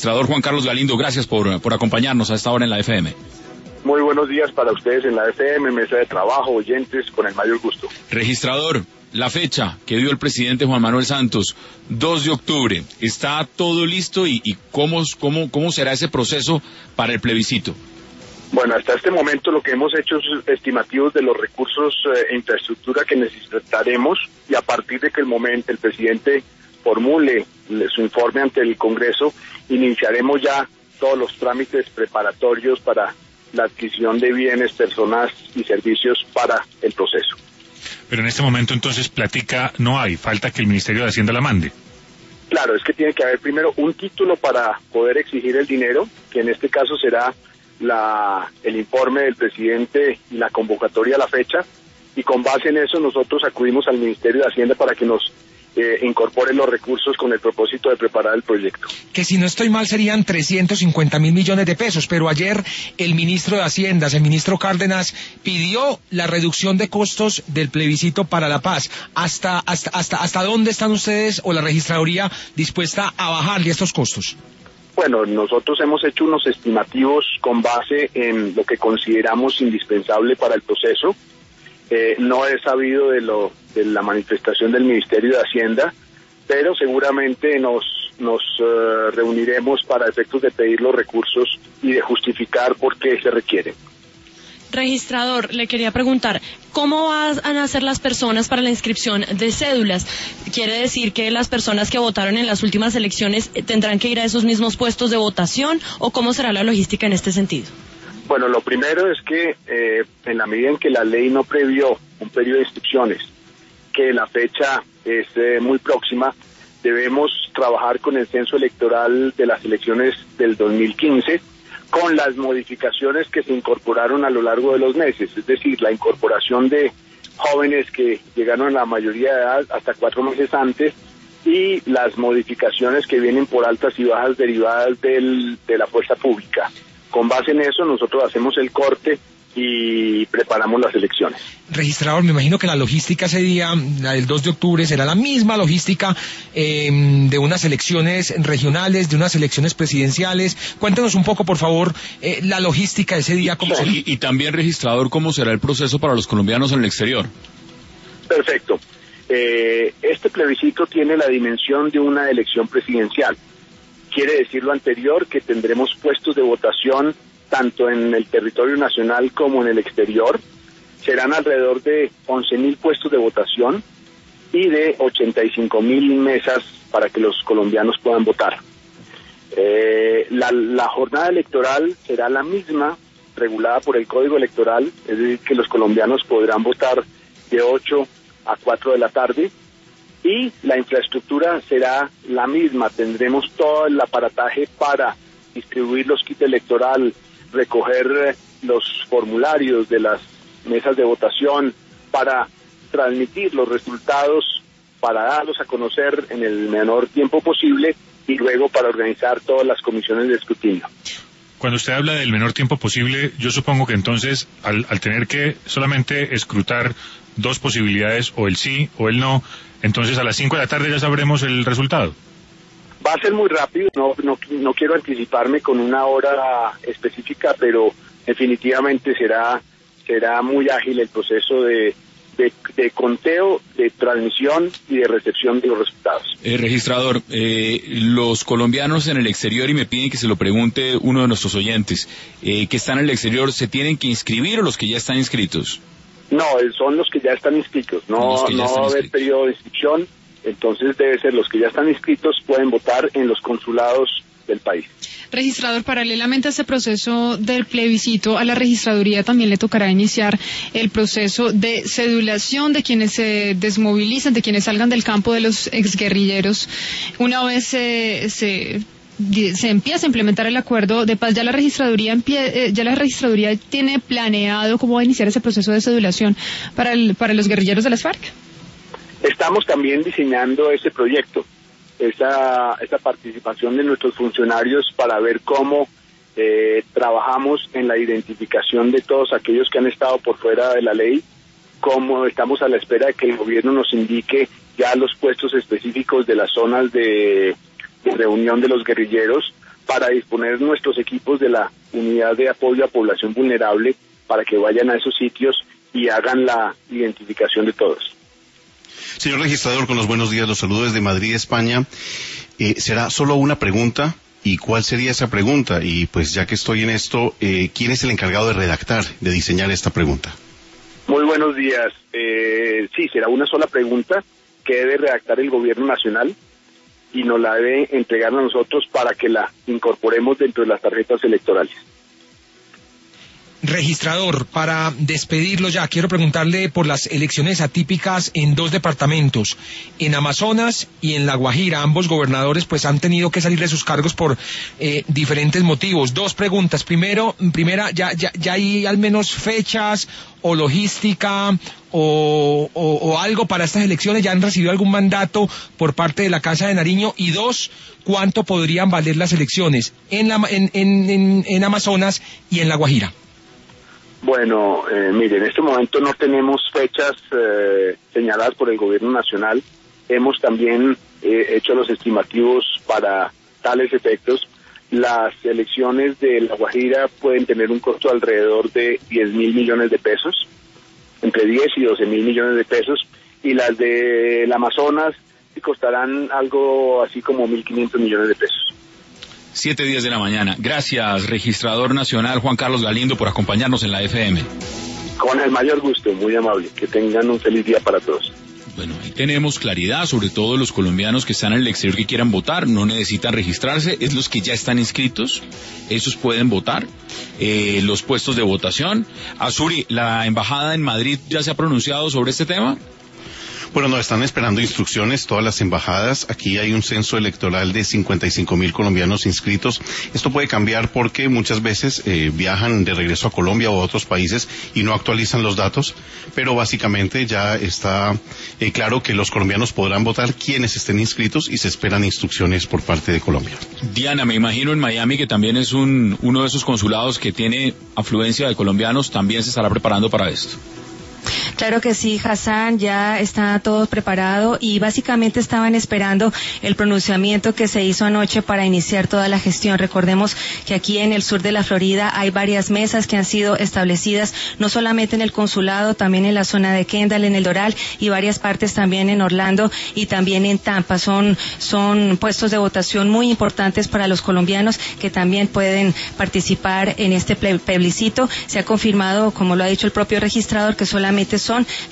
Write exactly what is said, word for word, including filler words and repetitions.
Registrador Juan Carlos Galindo, gracias por, por acompañarnos a esta hora en la F M. Muy buenos días para ustedes en la F M, mesa de trabajo, oyentes, con el mayor gusto. Registrador, la fecha que dio el presidente Juan Manuel Santos, dos de octubre, ¿está todo listo y, y cómo, cómo, cómo será ese proceso para el plebiscito? Bueno, hasta este momento lo que hemos hecho es estimativos de los recursos e eh, infraestructura que necesitaremos, y a partir de que el momento el presidente formule su informe ante el Congreso, iniciaremos ya todos los trámites preparatorios para la adquisición de bienes, personas y servicios para el proceso. Pero en este momento entonces plática no hay, falta que el Ministerio de Hacienda la mande. Claro, es que tiene que haber primero un título para poder exigir el dinero, que en este caso será la el informe del presidente y la convocatoria a la fecha, y con base en eso nosotros acudimos al Ministerio de Hacienda para que nos Eh, incorporen los recursos con el propósito de preparar el proyecto. Que si no estoy mal serían trescientos cincuenta mil millones de pesos, pero ayer el ministro de Hacienda, el ministro Cárdenas, pidió la reducción de costos del plebiscito para la paz. ¿Hasta, hasta, hasta, hasta dónde están ustedes o la registraduría dispuesta a bajarle estos costos? Bueno, nosotros hemos hecho unos estimativos con base en lo que consideramos indispensable para el proceso. Eh, no he sabido de lo de la manifestación del Ministerio de Hacienda, pero seguramente nos nos uh, reuniremos para efectos de pedir los recursos y de justificar por qué se requieren. Registrador, le quería preguntar, ¿cómo van a hacer las personas para la inscripción de cédulas? ¿Quiere decir que las personas que votaron en las últimas elecciones tendrán que ir a esos mismos puestos de votación, o cómo será la logística en este sentido? Bueno, lo primero es que eh, en la medida en que la ley no previó un periodo de inscripciones, que la fecha es eh, muy próxima, debemos trabajar con el censo electoral de las elecciones del dos mil quince, con las modificaciones que se incorporaron a lo largo de los meses, es decir, la incorporación de jóvenes que llegaron a la mayoría de edad hasta cuatro meses antes, y las modificaciones que vienen por altas y bajas derivadas del, de la fuerza pública. Con base en eso nosotros hacemos el corte y preparamos las elecciones. Registrador, me imagino que la logística ese día, la del dos de octubre, será la misma logística eh, de unas elecciones regionales, de unas elecciones presidenciales. Cuéntenos un poco, por favor, eh, la logística ese día. ¿Cómo será? Y, y también, registrador, ¿cómo será el proceso para los colombianos en el exterior? Perfecto. Eh, este plebiscito tiene la dimensión de una elección presidencial. Quiere decir lo anterior, que tendremos puestos de votación tanto en el territorio nacional como en el exterior. Serán alrededor de once mil puestos de votación y de ochenta y cinco mil mesas para que los colombianos puedan votar. Eh, la, la jornada electoral será la misma, regulada por el Código Electoral, es decir, que los colombianos podrán votar de ocho a cuatro de la tarde. Y la infraestructura será la misma, tendremos todo el aparataje para distribuir los kits electoral, recoger los formularios de las mesas de votación, para transmitir los resultados, para darlos a conocer en el menor tiempo posible, y luego para organizar todas las comisiones de escrutinio. Cuando usted habla del menor tiempo posible, yo supongo que entonces, al, al tener que solamente escrutar dos posibilidades, o el sí o el no, entonces a las cinco de la tarde ya sabremos el resultado. Va a ser muy rápido, no, no, no quiero anticiparme con una hora específica, pero definitivamente será, será muy ágil el proceso de, de, de conteo, de transmisión y de recepción de los resultados. Eh, registrador, eh, los colombianos en el exterior, y me piden que se lo pregunte uno de nuestros oyentes, eh, que están en el exterior, ¿se tienen que inscribir o los que ya están inscritos? No, son los que ya están inscritos, no, no va a haber periodo de inscripción, entonces debe ser los que ya están inscritos, pueden votar en los consulados del país. Registrador, paralelamente a este proceso del plebiscito, a la registraduría también le tocará iniciar el proceso de cedulación de quienes se desmovilicen, de quienes salgan del campo de los exguerrilleros. Una vez se... se se empieza a implementar el acuerdo de paz, ya la registraduría empie, ya la registraduría tiene planeado cómo va a iniciar ese proceso de cedulación para el, para los guerrilleros de las FARC. Estamos también diseñando ese proyecto, esa esa participación de nuestros funcionarios para ver cómo eh, trabajamos en la identificación de todos aquellos que han estado por fuera de la ley, cómo estamos a la espera de que el gobierno nos indique ya los puestos específicos de las zonas de de reunión de los guerrilleros, para disponer nuestros equipos de la unidad de apoyo a población vulnerable para que vayan a esos sitios y hagan la identificación de todos. Señor registrador, con los buenos días, los saludo desde Madrid, España. Eh, ¿Será solo una pregunta? ¿Y cuál sería esa pregunta? Y pues ya que estoy en esto, eh, ¿quién es el encargado de redactar, de diseñar esta pregunta? Muy buenos días. Eh, sí, será una sola pregunta que debe redactar el Gobierno Nacional y nos la debe entregar a nosotros para que la incorporemos dentro de las tarjetas electorales. Registrador, para despedirlo ya, quiero preguntarle por las elecciones atípicas en dos departamentos, en Amazonas y en La Guajira. Ambos gobernadores pues han tenido que salir de sus cargos por eh, diferentes motivos. Dos preguntas. Primero, primera, ya, ya, ya hay al menos fechas o logística o, o, o algo para estas elecciones. ¿Ya han recibido algún mandato por parte de la Casa de Nariño? Y dos, ¿cuánto podrían valer las elecciones en, la, en, en, en, en Amazonas y en La Guajira? Bueno, eh, mire, en este momento no tenemos fechas eh, señaladas por el Gobierno Nacional. Hemos también eh, hecho los estimativos para tales efectos. Las elecciones de La Guajira pueden tener un costo alrededor de diez mil millones de pesos, entre diez y doce mil millones de pesos, y las del Amazonas costarán algo así como mil quinientos millones de pesos. Siete días de la mañana. Gracias, registrador nacional Juan Carlos Galindo, por acompañarnos en la F M. Con el mayor gusto, muy amable. Que tengan un feliz día para todos. Bueno, ahí tenemos claridad, sobre todo los colombianos que están en el exterior que quieran votar, no necesitan registrarse, es los que ya están inscritos, esos pueden votar, eh, los puestos de votación. Azuri, ¿la embajada en Madrid ya se ha pronunciado sobre este tema? Bueno, nos están esperando instrucciones todas las embajadas. Aquí hay un censo electoral de cincuenta y cinco mil colombianos inscritos. Esto puede cambiar porque muchas veces eh, viajan de regreso a Colombia o a otros países y no actualizan los datos, pero básicamente ya está eh, claro que los colombianos podrán votar quienes estén inscritos y se esperan instrucciones por parte de Colombia. Diana, me imagino en Miami, que también es un uno de esos consulados que tiene afluencia de colombianos, también se estará preparando para esto. Claro que sí, Hassan, ya está todo preparado y básicamente estaban esperando el pronunciamiento que se hizo anoche para iniciar toda la gestión. Recordemos que aquí en el sur de la Florida hay varias mesas que han sido establecidas, no solamente en el consulado, también en la zona de Kendall, en el Doral, y varias partes también en Orlando y también en Tampa. Son, son puestos de votación muy importantes para los colombianos que también pueden participar en este plebiscito. Se ha confirmado, como lo ha dicho el propio registrador, que solamente son